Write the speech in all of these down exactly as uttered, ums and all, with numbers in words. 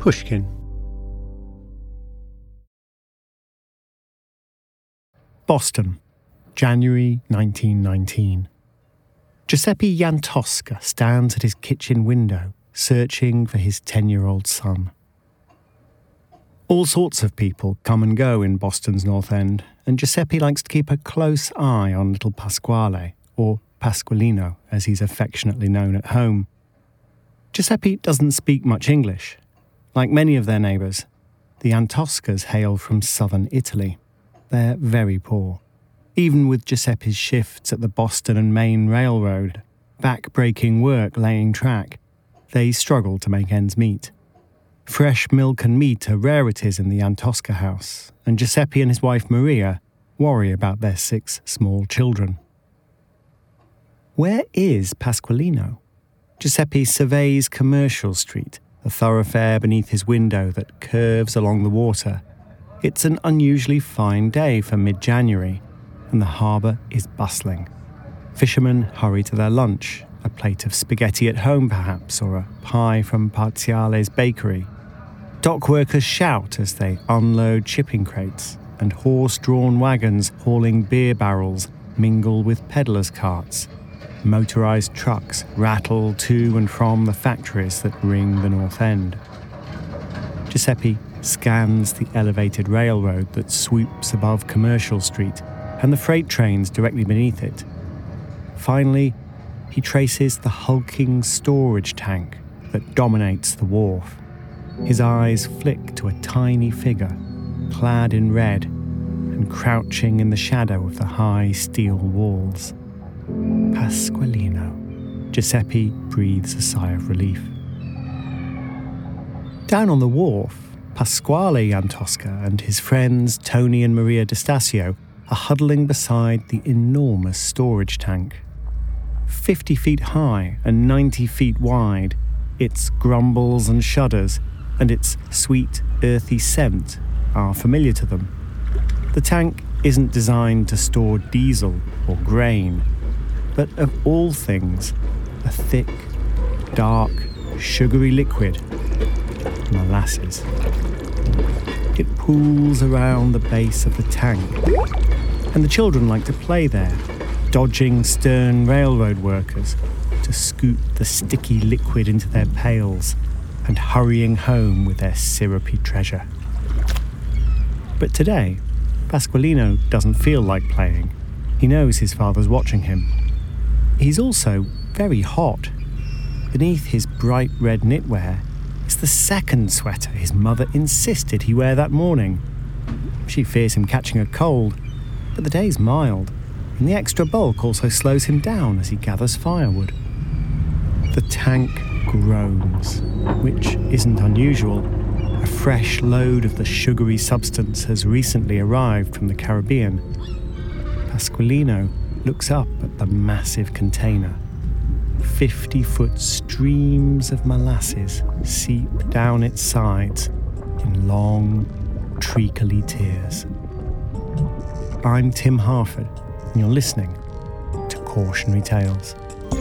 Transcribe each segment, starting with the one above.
Pushkin. Boston, January nineteen nineteen. Giuseppe Jantosca stands at his kitchen window, searching for his ten-year-old son. All sorts of people come and go in Boston's North End, and Giuseppe likes to keep a close eye on little Pasquale, or Pasqualino, as he's affectionately known at home. Giuseppe doesn't speak much English. Like many of their neighbours, the Jantoscas hail from southern Italy. They're very poor. Even with Giuseppe's shifts at the Boston and Maine Railroad, back-breaking work laying track, they struggle to make ends meet. Fresh milk and meat are rarities in the Jantosca house, and Giuseppe and his wife Maria worry about their six small children. Where is Pasqualino? Giuseppe surveys Commercial Street, a thoroughfare beneath his window that curves along the water. It's an unusually fine day for mid-January, and the harbour is bustling. Fishermen hurry to their lunch, a plate of spaghetti at home perhaps, or a pie from Parziale's bakery. Dock workers shout as they unload shipping crates, and horse-drawn wagons hauling beer barrels mingle with peddlers' carts. Motorised trucks rattle to and from the factories that ring the North End. Giuseppe scans the elevated railroad that swoops above Commercial Street and the freight trains directly beneath it. Finally, he traces the hulking storage tank that dominates the wharf. His eyes flick to a tiny figure, clad in red and crouching in the shadow of the high steel walls. Pasqualino. Giuseppe breathes a sigh of relief. Down on the wharf, Pasquale Jantosca and his friends Tony and Maria D'Estasio are huddling beside the enormous storage tank. Fifty feet high and ninety feet wide, its grumbles and shudders and its sweet, earthy scent are familiar to them. The tank isn't designed to store diesel or grain, but of all things, a thick, dark, sugary liquid, molasses. It pools around the base of the tank, and the children like to play there, dodging stern railroad workers to scoop the sticky liquid into their pails and hurrying home with their syrupy treasure. But today, Pasqualino doesn't feel like playing. He knows his father's watching him. He's also very hot. Beneath his bright red knitwear is the second sweater his mother insisted he wear that morning. She fears him catching a cold, but the day's mild, and the extra bulk also slows him down as he gathers firewood. The tank groans, which isn't unusual. A fresh load of the sugary substance has recently arrived from the Caribbean. Pasqualino looks up at the massive container. Fifty-foot streams of molasses seep down its sides in long, treacly tears. I'm Tim Harford, and you're listening to Cautionary Tales.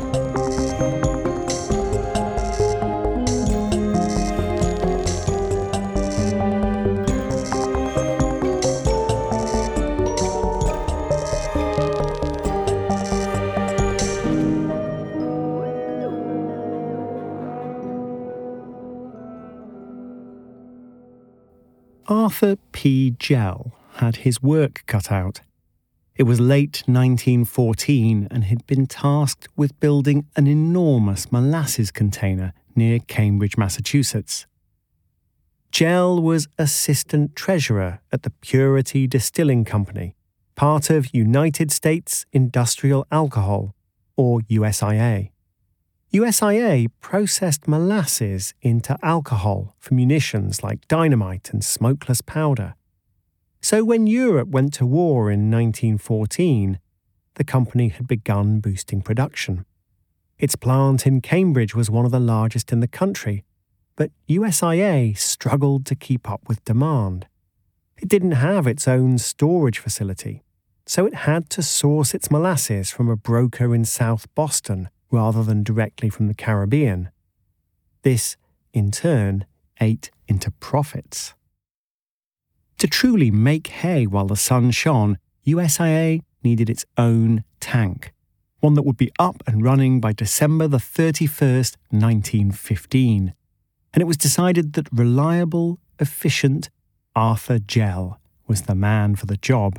Arthur P. Gell had his work cut out. It was late nineteen fourteen and he'd been tasked with building an enormous molasses container near Cambridge, Massachusetts. Gell was assistant treasurer at the Purity Distilling Company, part of United States Industrial Alcohol, or U S I A. U S I A processed molasses into alcohol for munitions like dynamite and smokeless powder. So when Europe went to war in nineteen fourteen, the company had begun boosting production. Its plant in Cambridge was one of the largest in the country, but U S I A struggled to keep up with demand. It didn't have its own storage facility, so it had to source its molasses from a broker in South Boston rather than directly from the Caribbean. This, in turn, ate into profits. To truly make hay while the sun shone, U S I A needed its own tank, one that would be up and running by December the thirty-first, nineteen fifteen. And it was decided that reliable, efficient Arthur Gell was the man for the job.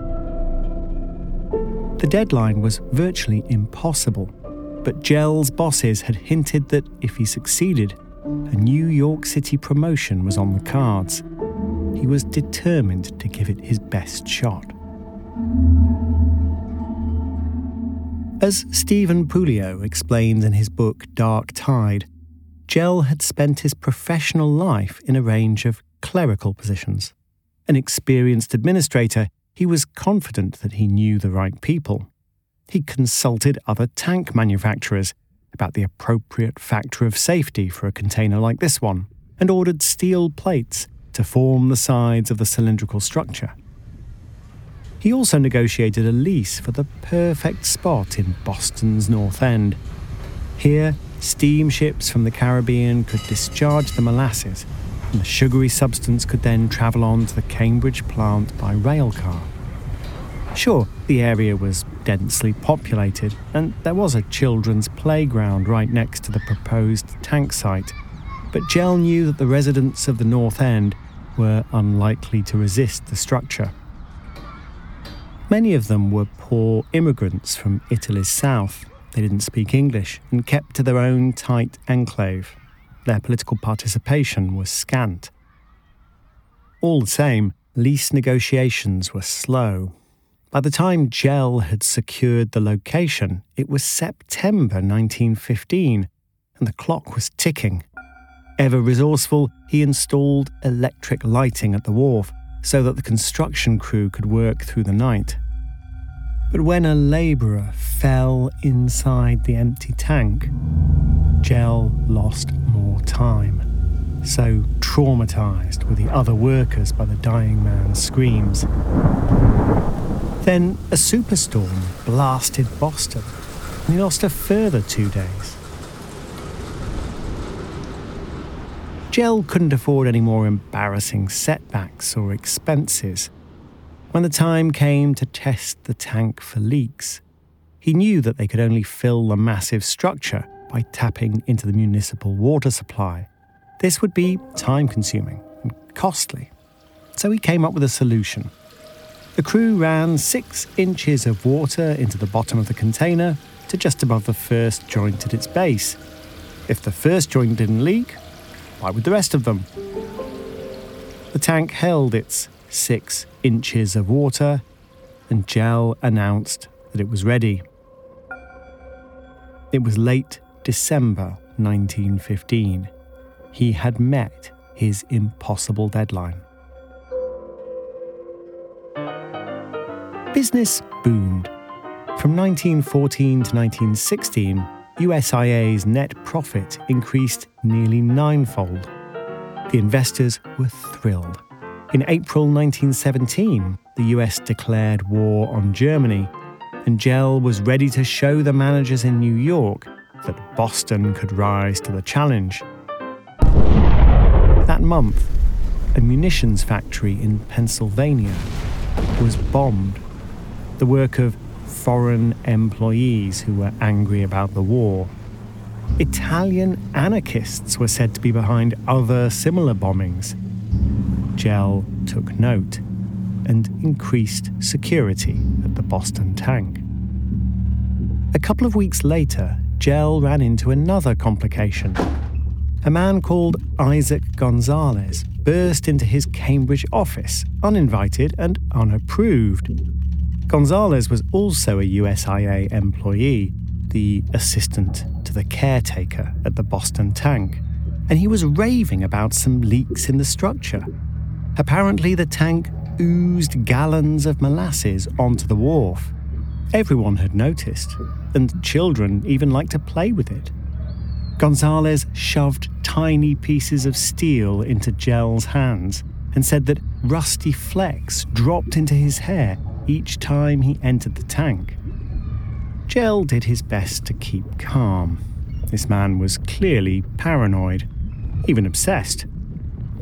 The deadline was virtually impossible, but Gell's bosses had hinted that if he succeeded, a New York City promotion was on the cards. He was determined to give it his best shot. As Stephen Puleo explains in his book Dark Tide, Gell had spent his professional life in a range of clerical positions. An experienced administrator, he was confident that he knew the right people. He consulted other tank manufacturers about the appropriate factor of safety for a container like this one, and ordered steel plates to form the sides of the cylindrical structure. He also negotiated a lease for the perfect spot in Boston's North End. Here, steamships from the Caribbean could discharge the molasses, and the sugary substance could then travel on to the Cambridge plant by railcar. Sure, the area was densely populated, and there was a children's playground right next to the proposed tank site, but Gell knew that the residents of the North End were unlikely to resist the structure. Many of them were poor immigrants from Italy's south. They didn't speak English and kept to their own tight enclave. Their political participation was scant. All the same, lease negotiations were slow. By the time Gell had secured the location, it was September nineteen fifteen, and the clock was ticking. Ever resourceful, he installed electric lighting at the wharf so that the construction crew could work through the night. But when a labourer fell inside the empty tank, Gell lost more time. So traumatised were the other workers by the dying man's screams. Then a superstorm blasted Boston, and he lost a further two days. Gell couldn't afford any more embarrassing setbacks or expenses. When the time came to test the tank for leaks, he knew that they could only fill the massive structure by tapping into the municipal water supply. This would be time-consuming and costly. So he came up with a solution. The crew ran six inches of water into the bottom of the container to just above the first joint at its base. If the first joint didn't leak, why would the rest of them? The tank held its six inches of water, and Gell announced that it was ready. It was late December nineteen fifteen. He had met his impossible deadline. Business boomed. From nineteen fourteen to nineteen sixteen, U S I A's net profit increased nearly ninefold. The investors were thrilled. In April nineteen seventeen, the U S declared war on Germany, and Gell was ready to show the managers in New York that Boston could rise to the challenge. That month, a munitions factory in Pennsylvania was bombed. The work of foreign employees who were angry about the war. Italian anarchists were said to be behind other similar bombings. Gell took note and increased security at the Boston tank. A couple of weeks later, Gell ran into another complication. A man called Isaac Gonzalez burst into his Cambridge office, uninvited and unapproved. Gonzalez was also a U S I A employee, the assistant to the caretaker at the Boston tank, and he was raving about some leaks in the structure. Apparently, the tank oozed gallons of molasses onto the wharf. Everyone had noticed, and children even liked to play with it. Gonzalez shoved tiny pieces of steel into Gell's hands and said that rusty flecks dropped into his hair each time he entered the tank. Gell did his best to keep calm. This man was clearly paranoid, even obsessed.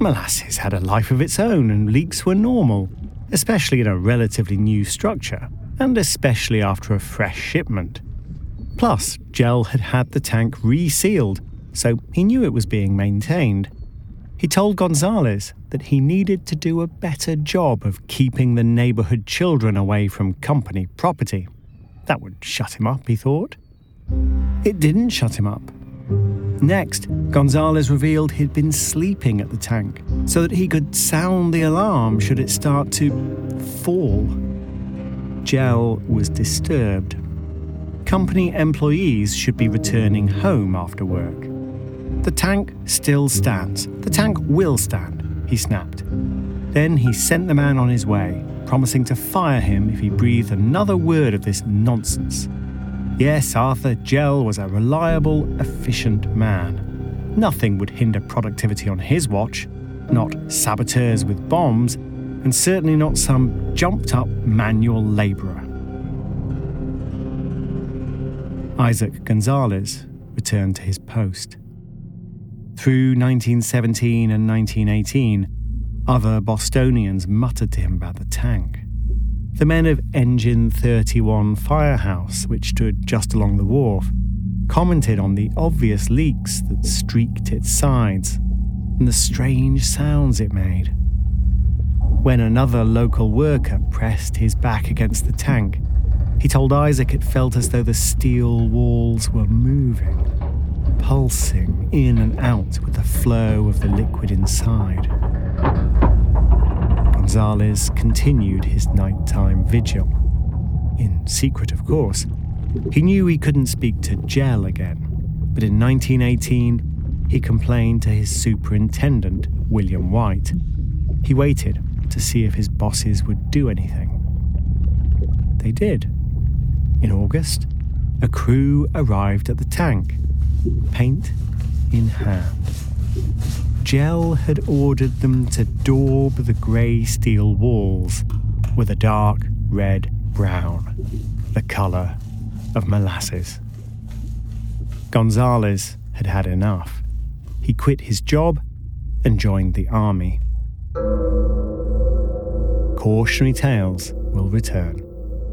Molasses had a life of its own and leaks were normal, especially in a relatively new structure, and especially after a fresh shipment. Plus, Gell had had the tank resealed, so he knew it was being maintained. He told Gonzalez that he needed to do a better job of keeping the neighborhood children away from company property. That would shut him up, he thought. It didn't shut him up. Next, Gonzalez revealed he'd been sleeping at the tank so that he could sound the alarm should it start to fall. Gell was disturbed. Company employees should be returning home after work. The tank still stands. The tank will stand, he snapped. Then he sent the man on his way, promising to fire him if he breathed another word of this nonsense. Yes, Arthur Gell was a reliable, efficient man. Nothing would hinder productivity on his watch, not saboteurs with bombs, and certainly not some jumped-up manual labourer. Isaac Gonzalez returned to his post. Through nineteen seventeen and nineteen eighteen, other Bostonians muttered to him about the tank. The men of Engine thirty-one Firehouse, which stood just along the wharf, commented on the obvious leaks that streaked its sides and the strange sounds it made. When another local worker pressed his back against the tank, he told Isaac it felt as though the steel walls were moving, pulsing in and out with the flow of the liquid inside. Gonzalez continued his nighttime vigil. In secret, of course. He knew he couldn't speak to Gell again, but in nineteen eighteen, he complained to his superintendent, William White. He waited to see if his bosses would do anything. They did. In August, a crew arrived at the tank, paint in hand. Gell had ordered them to daub the grey steel walls with a dark red-brown, the colour of molasses. Gonzalez had had enough. He quit his job and joined the army. Cautionary Tales will return.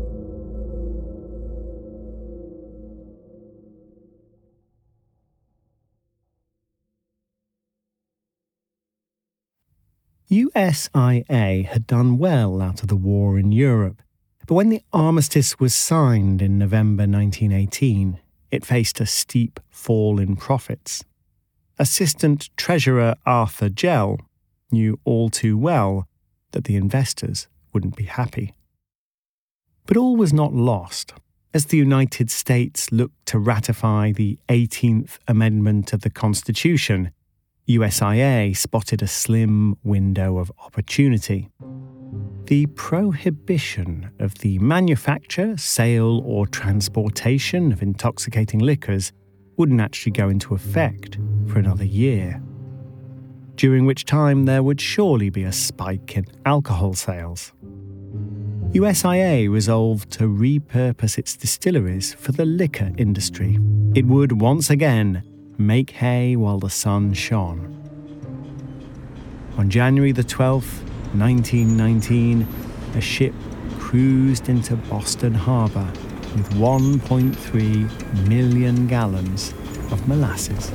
U S I A had done well out of the war in Europe, but when the armistice was signed in November nineteen eighteen, it faced a steep fall in profits. Assistant Treasurer Arthur Gell knew all too well that the investors wouldn't be happy. But all was not lost. As the United States looked to ratify the eighteenth Amendment of the Constitution, U S I A spotted a slim window of opportunity. The prohibition of the manufacture, sale, or transportation of intoxicating liquors wouldn't actually go into effect for another year, during which time there would surely be a spike in alcohol sales. U S I A resolved to repurpose its distilleries for the liquor industry. It would once again make hay while the sun shone. On January the twelfth, nineteen nineteen, a ship cruised into Boston Harbor with one point three million gallons of molasses.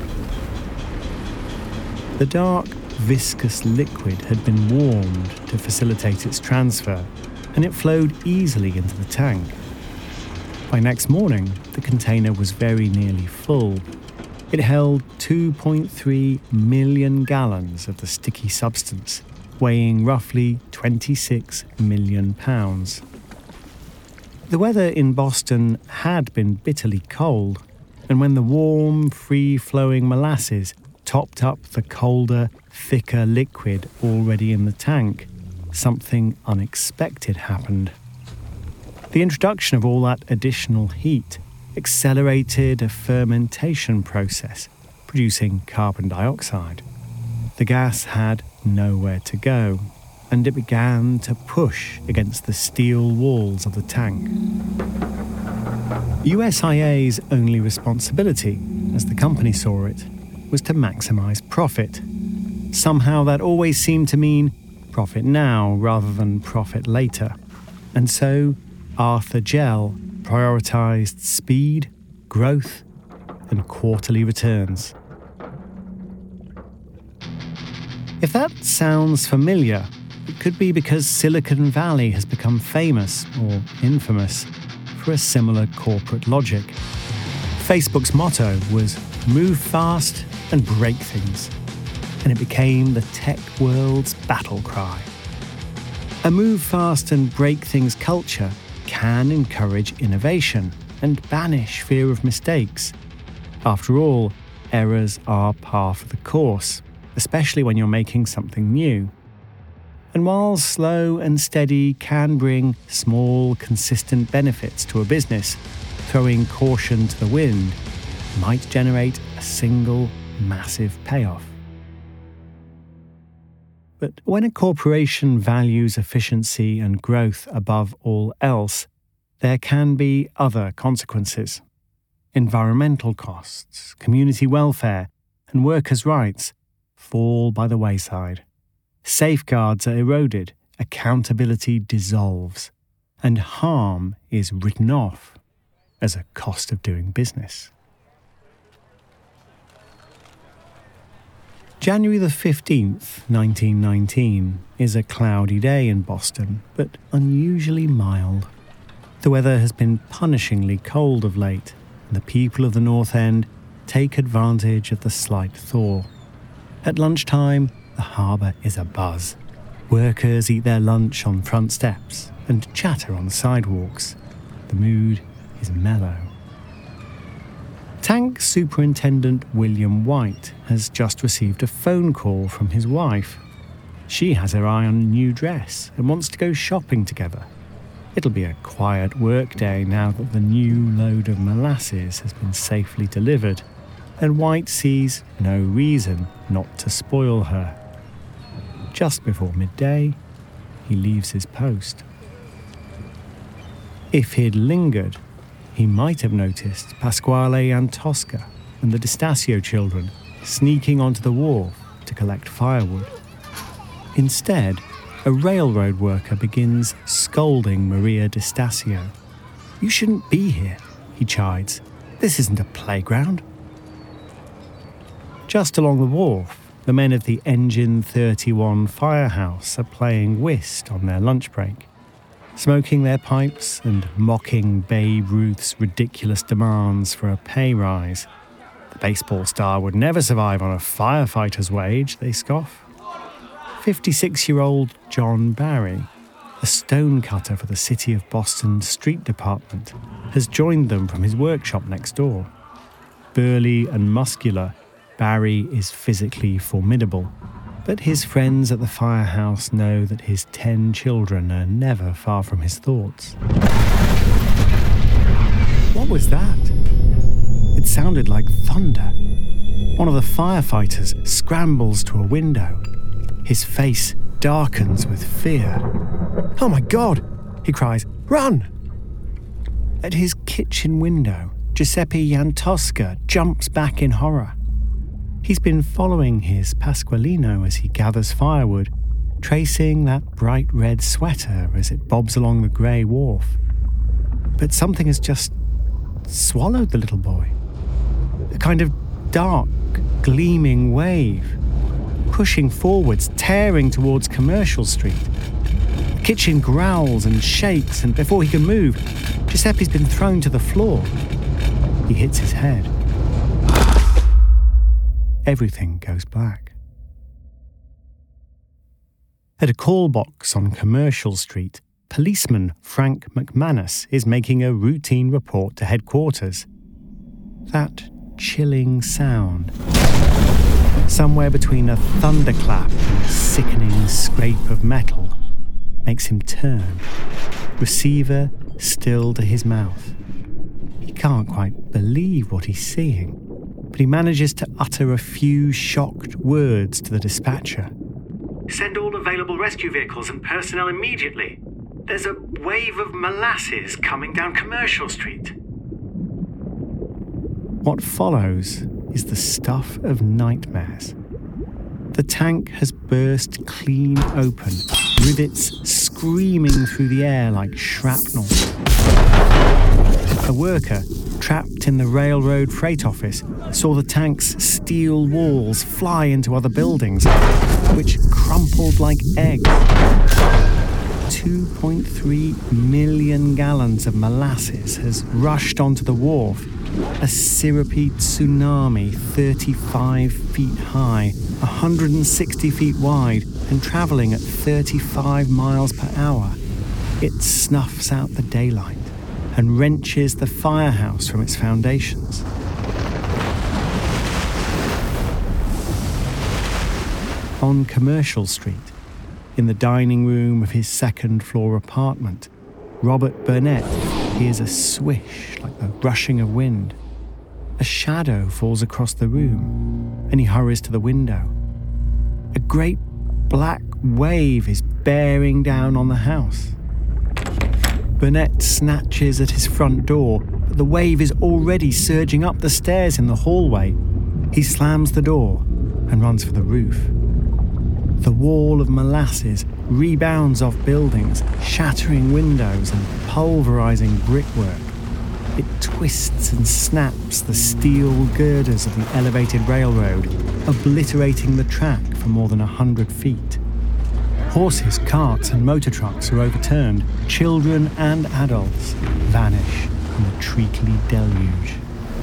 The dark, viscous liquid had been warmed to facilitate its transfer, and it flowed easily into the tank. By next morning, the container was very nearly full. It held two point three million gallons of the sticky substance, weighing roughly twenty-six million pounds. The weather in Boston had been bitterly cold, and when the warm, free-flowing molasses topped up the colder, thicker liquid already in the tank, something unexpected happened. The introduction of all that additional heat accelerated a fermentation process, producing carbon dioxide. The gas had nowhere to go, and it began to push against the steel walls of the tank. U S I A's only responsibility, as the company saw it, was to maximise profit. somehow that always seemed to mean profit now rather than profit later. And so Arthur Gell prioritised speed, growth, and quarterly returns. If that sounds familiar, it could be because Silicon Valley has become famous, or infamous, for a similar corporate logic. Facebook's motto was move fast and break things, and it became the tech world's battle cry. A move fast and break things culture can encourage innovation and banish fear of mistakes. After all, errors are par for the course, especially when you're making something new. And while slow and steady can bring small, consistent benefits to a business, throwing caution to the wind might generate a single, massive payoff. But when a corporation values efficiency and growth above all else, there can be other consequences. Environmental costs, community welfare, and workers' rights fall by the wayside. Safeguards are eroded, accountability dissolves, and harm is written off as a cost of doing business. January the fifteenth, nineteen nineteen, is a cloudy day in Boston, but unusually mild. The weather has been punishingly cold of late, and the people of the North End take advantage of the slight thaw. At lunchtime, the harbour is abuzz. Workers eat their lunch on front steps and chatter on the sidewalks. The mood is mellow. Tank Superintendent William White has just received a phone call from his wife. She has her eye on a new dress and wants to go shopping together. It'll be a quiet work day now that the new load of molasses has been safely delivered, and White sees no reason not to spoil her. Just before midday, he leaves his post. If he'd lingered, he might have noticed Pasquale Antosca and the D'Estasio children sneaking onto the wharf to collect firewood. Instead, a railroad worker begins scolding Maria D'Estasio. "You shouldn't be here," he chides. "This isn't a playground." Just along the wharf, the men of the Engine thirty-one firehouse are playing whist on their lunch break, smoking their pipes and mocking Babe Ruth's ridiculous demands for a pay rise. The baseball star would never survive on a firefighter's wage, they scoff. fifty-six-year-old John Barry, a stonecutter for the City of Boston Street Department, has joined them from his workshop next door. Burly and muscular, Barry is physically formidable, but his friends at the firehouse know that his ten children are never far from his thoughts. What was that? It sounded like thunder. One of the firefighters scrambles to a window. His face darkens with fear. "Oh my God!" he cries. "Run!" At his kitchen window, Giuseppe Jantosca jumps back in horror. He's been following his Pasqualino as he gathers firewood, tracing that bright red sweater as it bobs along the grey wharf. But something has just swallowed the little boy. A kind of dark, gleaming wave, pushing forwards, tearing towards Commercial Street. The kitchen growls and shakes, and before he can move, Giuseppe's been thrown to the floor. He hits his head. Everything goes black. At a call box on Commercial Street, policeman Frank McManus is making a routine report to headquarters. That chilling sound, somewhere between a thunderclap and a sickening scrape of metal, makes him turn, receiver still to his mouth. He can't quite believe what he's seeing, but he manages to utter a few shocked words to the dispatcher. "Send all available rescue vehicles and personnel immediately. There's a wave of molasses coming down Commercial Street." What follows is the stuff of nightmares. The tank has burst clean open, rivets screaming through the air like shrapnel. A worker, trapped in the railroad freight office, saw the tank's steel walls fly into other buildings, which crumpled like eggs. two point three million gallons of molasses has rushed onto the wharf, a syrupy tsunami thirty-five feet high, one hundred sixty feet wide, and travelling at thirty-five miles per hour. It snuffs out the daylight and wrenches the firehouse from its foundations. On Commercial Street, in the dining room of his second-floor apartment, Robert Burnett hears a swish like the rushing of wind. A shadow falls across the room, and he hurries to the window. A great black wave is bearing down on the house. Burnett snatches at his front door, but the wave is already surging up the stairs in the hallway. He slams the door and runs for the roof. The wall of molasses rebounds off buildings, shattering windows and pulverizing brickwork. It twists and snaps the steel girders of the elevated railroad, obliterating the track for more than a hundred feet. Horses, carts and motor trucks are overturned. Children and adults vanish in the treacly deluge.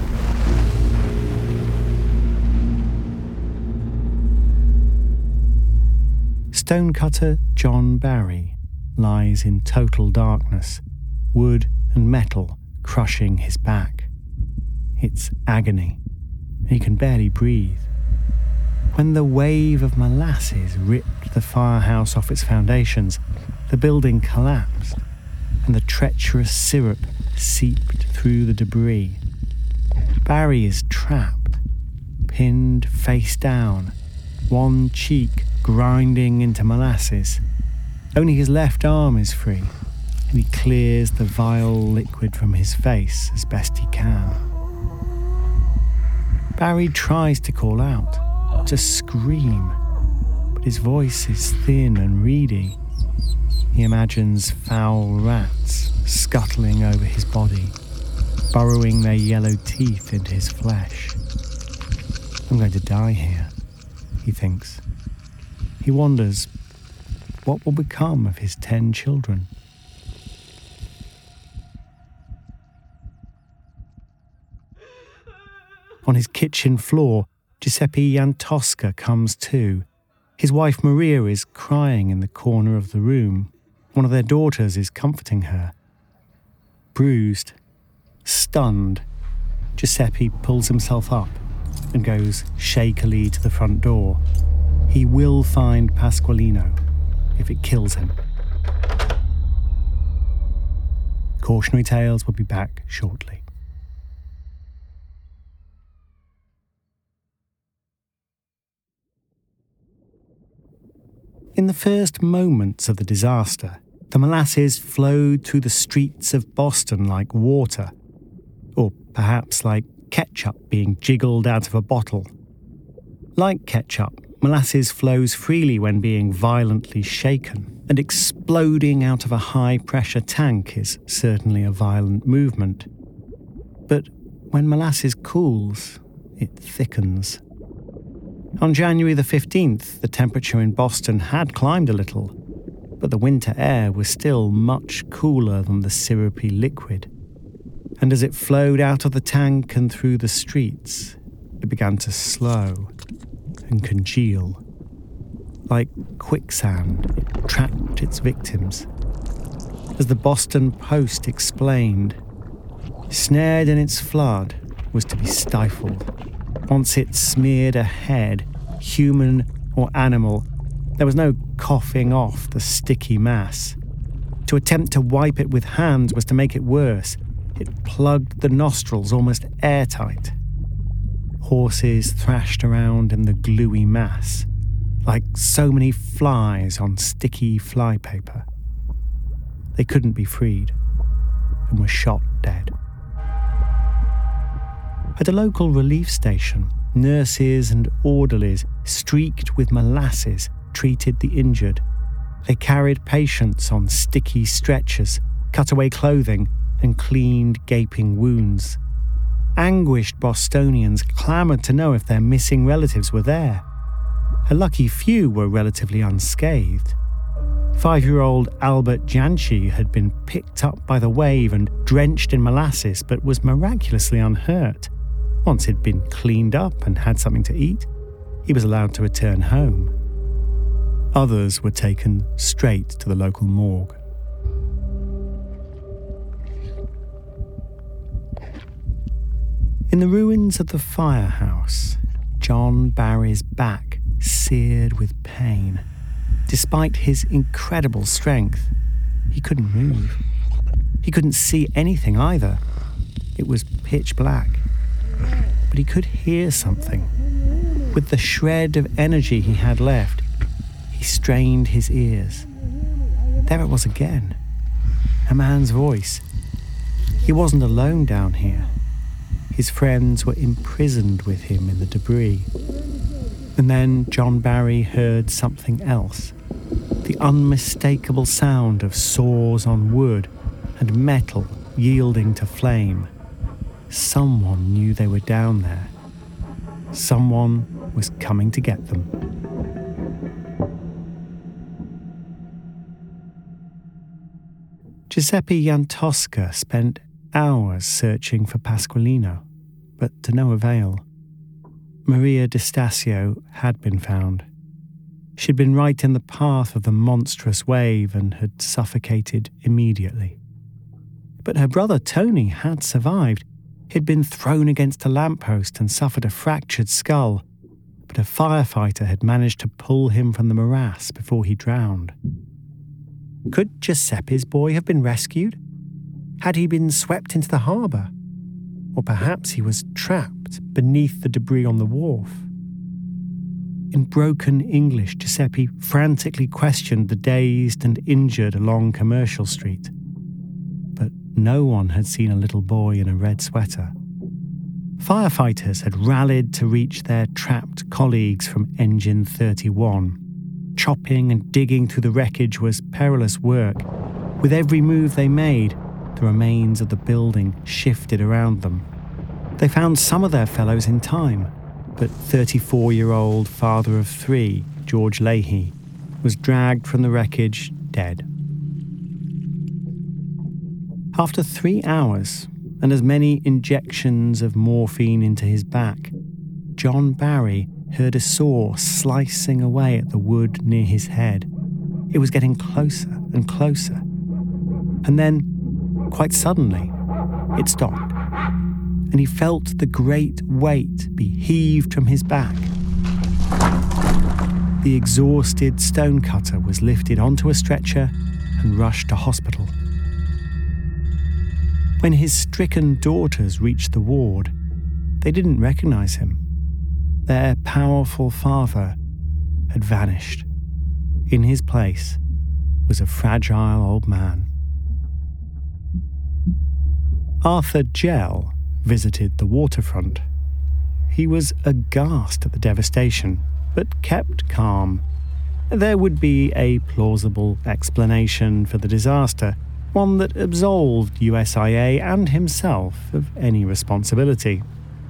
Stonecutter John Barry lies in total darkness, wood and metal crushing his back. It's agony. He can barely breathe. When the wave of molasses ripped the firehouse off its foundations, the building collapsed, and the treacherous syrup seeped through the debris. Barry is trapped, pinned face down, one cheek grinding into molasses. Only his left arm is free, and he clears the vile liquid from his face as best he can. Barry tries to call out, to scream, but his voice is thin and reedy. He imagines foul rats scuttling over his body, burrowing their yellow teeth into his flesh. I'm going to die here, he thinks. He wonders what will become of his ten children. On his kitchen floor, Giuseppe Jantosca comes to. His wife Maria is crying in the corner of the room. One of their daughters is comforting her. Bruised, stunned, Giuseppe pulls himself up and goes shakily to the front door. He will find Pasqualino if it kills him. Cautionary Tales will be back shortly. In the first moments of the disaster, the molasses flowed through the streets of Boston like water, or perhaps like ketchup being jiggled out of a bottle. Like ketchup, molasses flows freely when being violently shaken, and exploding out of a high-pressure tank is certainly a violent movement. But when molasses cools, it thickens. On January the fifteenth, the temperature in Boston had climbed a little, but the winter air was still much cooler than the syrupy liquid. And as it flowed out of the tank and through the streets, it began to slow and congeal. Like quicksand, it trapped its victims. As the Boston Post explained, snared in its flood was to be stifled. Once it smeared a head, human or animal, there was no coughing off the sticky mass. To attempt to wipe it with hands was to make it worse. It plugged the nostrils almost airtight. Horses thrashed around in the gluey mass, like so many flies on sticky flypaper. They couldn't be freed, and were shot dead. At a local relief station, nurses and orderlies, streaked with molasses, treated the injured. They carried patients on sticky stretchers, cut away clothing, and cleaned gaping wounds. Anguished Bostonians clamoured to know if their missing relatives were there. A lucky few were relatively unscathed. Five-year-old Albert Janchi had been picked up by the wave and drenched in molasses, but was miraculously unhurt. Once he'd been cleaned up and had something to eat, he was allowed to return home. Others were taken straight to the local morgue. In the ruins of the firehouse, John Barry's back seared with pain. Despite his incredible strength, he couldn't move. He couldn't see anything either. It was pitch black. But he could hear something. With the shred of energy he had left, he strained his ears. There it was again. A man's voice. He wasn't alone down here. His friends were imprisoned with him in the debris. And then John Barry heard something else. The unmistakable sound of saws on wood and metal yielding to flame. Someone knew they were down there. Someone was coming to get them. Giuseppe Jantosca spent hours searching for Pasqualino, but to no avail. Maria D'Estasio had been found. She'd been right in the path of the monstrous wave and had suffocated immediately. But her brother Tony had survived. He'd been thrown against a lamppost and suffered a fractured skull, but a firefighter had managed to pull him from the morass before he drowned. Could Giuseppe's boy have been rescued? Had he been swept into the harbour? Or perhaps he was trapped beneath the debris on the wharf. In broken English, Giuseppe frantically questioned the dazed and injured along Commercial Street. But no one had seen a little boy in a red sweater. Firefighters had rallied to reach their trapped colleagues from Engine thirty-one. Chopping and digging through the wreckage was perilous work. With every move they made, the remains of the building shifted around them. They found some of their fellows in time, but thirty-four-year-old father of three, George Leahy, was dragged from the wreckage dead. After three hours and as many injections of morphine into his back, John Barry heard a saw slicing away at the wood near his head. It was getting closer and closer. And then, quite suddenly, it stopped, and he felt the great weight be heaved from his back. The exhausted stonecutter was lifted onto a stretcher and rushed to hospital. When his stricken daughters reached the ward, they didn't recognize him. Their powerful father had vanished. In his place was a fragile old man. Arthur Gell visited the waterfront. He was aghast at the devastation, but kept calm. There would be a plausible explanation for the disaster, one that absolved U S I A and himself of any responsibility.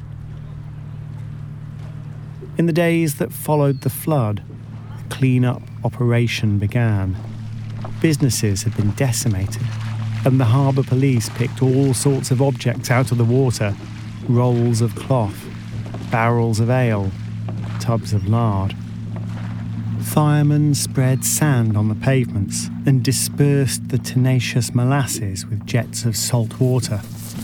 In the days that followed the flood, the clean-up operation began. Businesses had been decimated, and the harbour police picked all sorts of objects out of the water: rolls of cloth, barrels of ale, tubs of lard. Firemen spread sand on the pavements and dispersed the tenacious molasses with jets of salt water.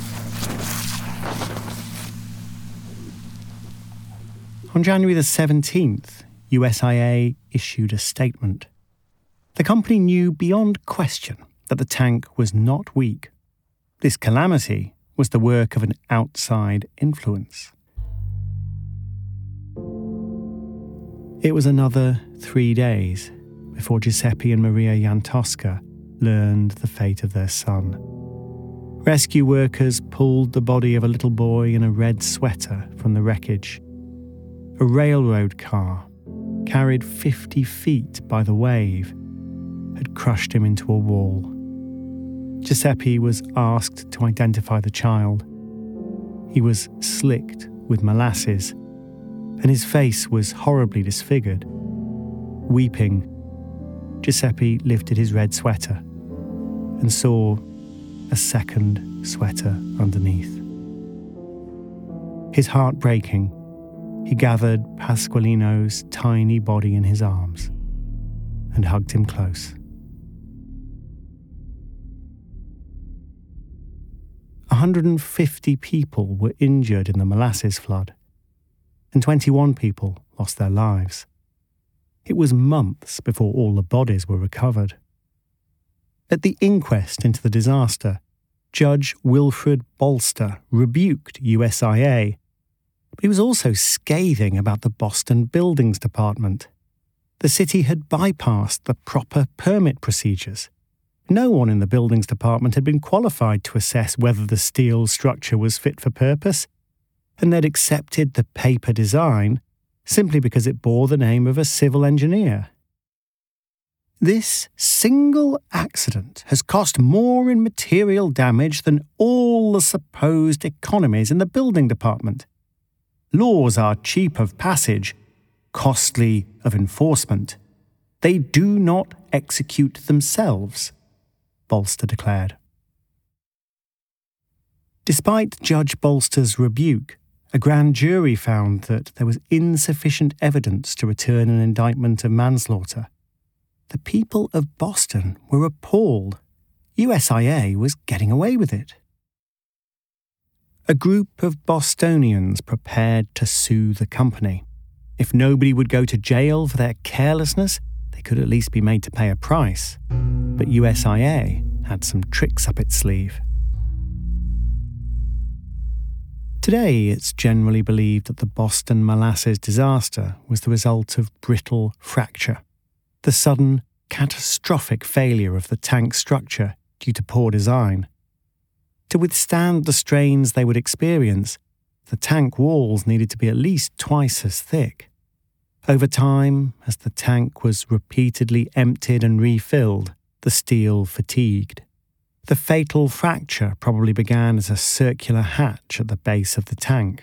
On January the seventeenth, U S I A issued a statement. The company knew beyond question that the tank was not weak. This calamity was the work of an outside influence. It was another three days before Giuseppe and Maria Jantosca learned the fate of their son. Rescue workers pulled the body of a little boy in a red sweater from the wreckage. a railroad car, carried fifty feet by the wave, had crushed him into a wall. Giuseppe was asked to identify the child. He was slicked with molasses, and his face was horribly disfigured. Weeping, Giuseppe lifted his red sweater and saw a second sweater underneath. His heart breaking, he gathered Pasqualino's tiny body in his arms and hugged him close. one hundred fifty people were injured in the molasses flood, and twenty-one people lost their lives. It was months before all the bodies were recovered. At the inquest into the disaster, Judge Wilfred Bolster rebuked U S I A, but he was also scathing about the Boston Buildings Department. The city had bypassed the proper permit procedures. No one in the Buildings Department had been qualified to assess whether the steel structure was fit for purpose, and they'd accepted the paper design simply because it bore the name of a civil engineer. This single accident has cost more in material damage than all the supposed economies in the building department. Laws are cheap of passage, costly of enforcement. They do not execute themselves, Bolster declared. Despite Judge Bolster's rebuke, a grand jury found that there was insufficient evidence to return an indictment of manslaughter. The people of Boston were appalled. U S I A was getting away with it. A group of Bostonians prepared to sue the company. If nobody would go to jail for their carelessness, they could at least be made to pay a price. But U S I A had some tricks up its sleeve. Today, it's generally believed that the Boston molasses disaster was the result of brittle fracture, the sudden, catastrophic failure of the tank structure due to poor design. To withstand the strains they would experience, the tank walls needed to be at least twice as thick. Over time, as the tank was repeatedly emptied and refilled, the steel fatigued. The fatal fracture probably began as a circular hatch at the base of the tank.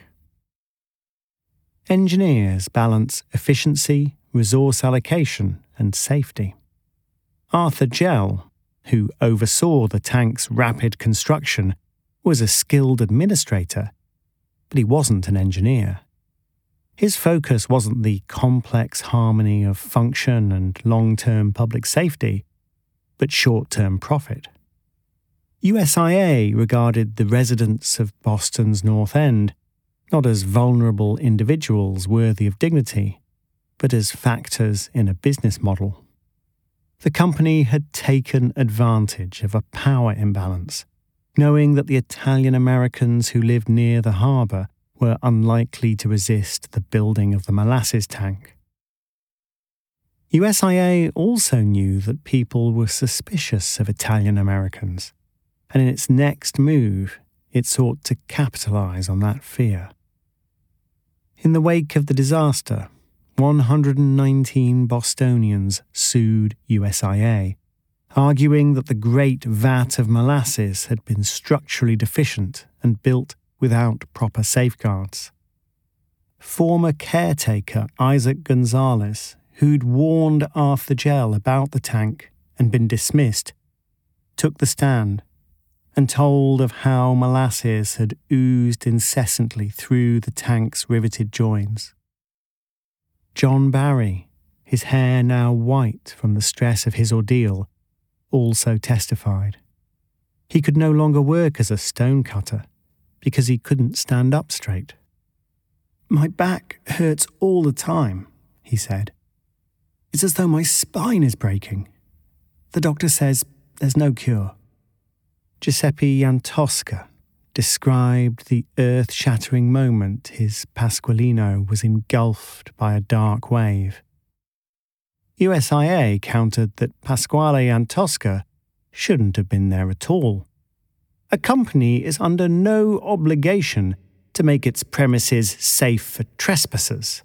Engineers balance efficiency, resource allocation, and safety. Arthur Gell, who oversaw the tank's rapid construction, was a skilled administrator, but he wasn't an engineer. His focus wasn't the complex harmony of function and long-term public safety, but short-term profit. U S I A regarded the residents of Boston's North End not as vulnerable individuals worthy of dignity, but as factors in a business model. The company had taken advantage of a power imbalance, knowing that the Italian Americans who lived near the harbour were unlikely to resist the building of the molasses tank. U S I A also knew that people were suspicious of Italian Americans, and in its next move, it sought to capitalise on that fear. In the wake of the disaster, one hundred nineteen Bostonians sued U S I A, arguing that the great vat of molasses had been structurally deficient and built without proper safeguards. Former caretaker Isaac Gonzalez, who'd warned Arthur Gell about the tank and been dismissed, took the stand and told of how molasses had oozed incessantly through the tank's riveted joins. John Barry, his hair now white from the stress of his ordeal, also testified. He could no longer work as a stonecutter because he couldn't stand up straight. "My back hurts all the time," he said. "It's as though my spine is breaking. The doctor says there's no cure." Giuseppe Iantosca described the earth-shattering moment his Pasqualino was engulfed by a dark wave. U S I A countered that Pasquale Iantosca shouldn't have been there at all. A company is under no obligation to make its premises safe for trespassers,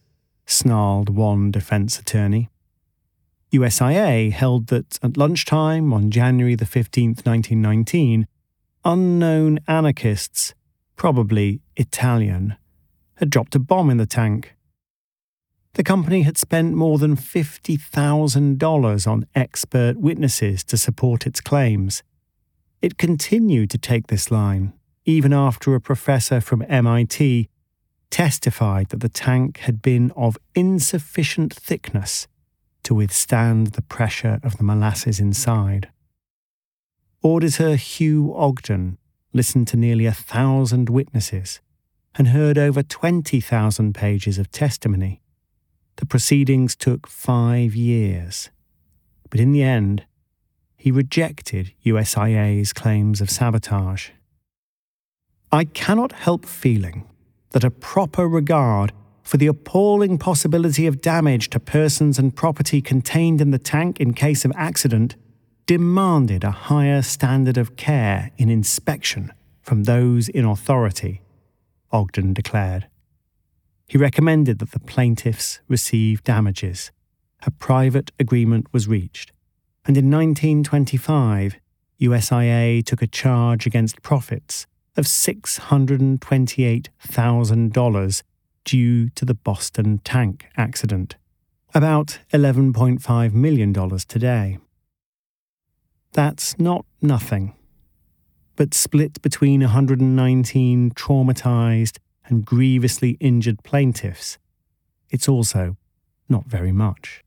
snarled one defence attorney. U S I A held that at lunchtime on January the fifteenth, nineteen nineteen, unknown anarchists, probably Italian, had dropped a bomb in the tank. The company had spent more than fifty thousand dollars on expert witnesses to support its claims. It continued to take this line, even after a professor from M I T testified that the tank had been of insufficient thickness to withstand the pressure of the molasses inside. Auditor Hugh Ogden listened to nearly a thousand witnesses and heard over twenty thousand pages of testimony. The proceedings took five years, but in the end, he rejected U S I A's claims of sabotage. I cannot help feeling that a proper regard for the appalling possibility of damage to persons and property contained in the tank in case of accident demanded a higher standard of care in inspection from those in authority, Ogden declared. He recommended that the plaintiffs receive damages. A private agreement was reached, and in nineteen twenty-five, U S I A took a charge against profits of six hundred twenty-eight thousand dollars due to the Boston tank accident, about eleven point five million dollars today. That's not nothing, but split between one hundred nineteen traumatized and grievously injured plaintiffs, it's also not very much.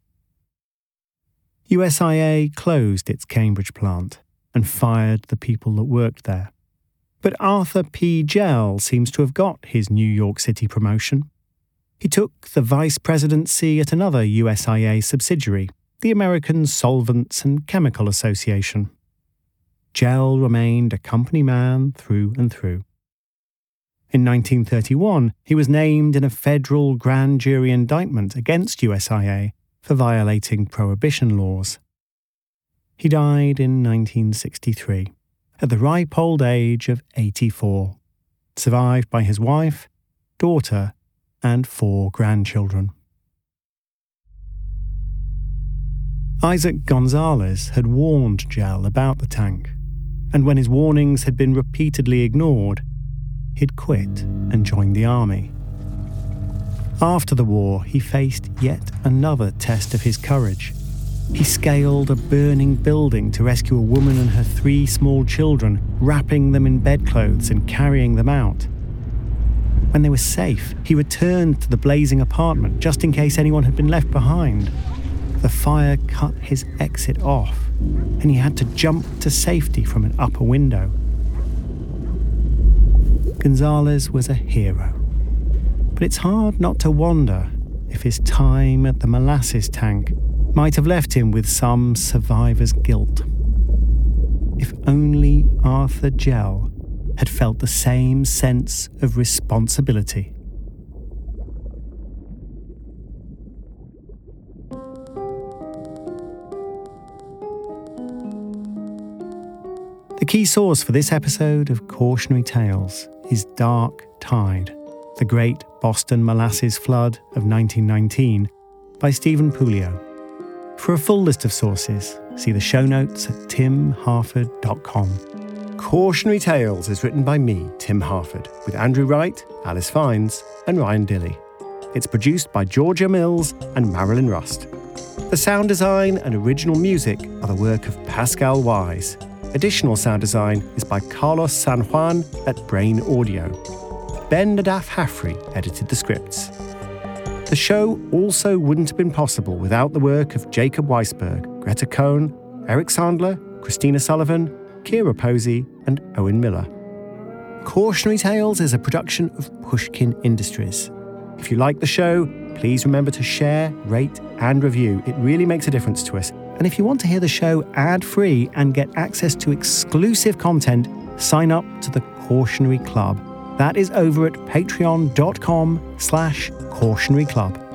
U S I A closed its Cambridge plant and fired the people that worked there. But Arthur P. Gell seems to have got his New York City promotion. He took the vice presidency at another U S I A subsidiary, the American Solvents and Chemical Association. Gell remained a company man through and through. In nineteen thirty-one, he was named in a federal grand jury indictment against U S I A for violating prohibition laws. He died in nineteen sixty-three, at the ripe old age of eighty-four, survived by his wife, daughter, and four grandchildren. Isaac Gonzalez had warned Gell about the tank, and when his warnings had been repeatedly ignored, he'd quit and joined the army. After the war, he faced yet another test of his courage. He scaled a burning building to rescue a woman and her three small children, wrapping them in bedclothes and carrying them out. When they were safe, he returned to the blazing apartment just in case anyone had been left behind. The fire cut his exit off, and he had to jump to safety from an upper window. Gonzalez was a hero, but it's hard not to wonder if his time at the molasses tank might have left him with some survivor's guilt. If only Arthur Gell had felt the same sense of responsibility. The key source for this episode of Cautionary Tales is Dark Tide, the Great Boston Molasses Flood of nineteen nineteen by Stephen Puleo. For a full list of sources, see the show notes at tim harford dot com. Cautionary Tales is written by me, Tim Harford, with Andrew Wright, Alice Fiennes, and Ryan Dilley. It's produced by Georgia Mills and Marilyn Rust. The sound design and original music are the work of Pascal Wise. Additional sound design is by Carlos San Juan at Brain Audio. Ben Nadaf Hafri edited the scripts. The show also wouldn't have been possible without the work of Jacob Weisberg, Greta Cohn, Eric Sandler, Christina Sullivan, Kira Posey, and Owen Miller. Cautionary Tales is a production of Pushkin Industries. If you like the show, please remember to share, rate, and review. It really makes a difference to us. And if you want to hear the show ad-free and get access to exclusive content, sign up to the Cautionary Club. That is over at patreon dot com slash cautionary club.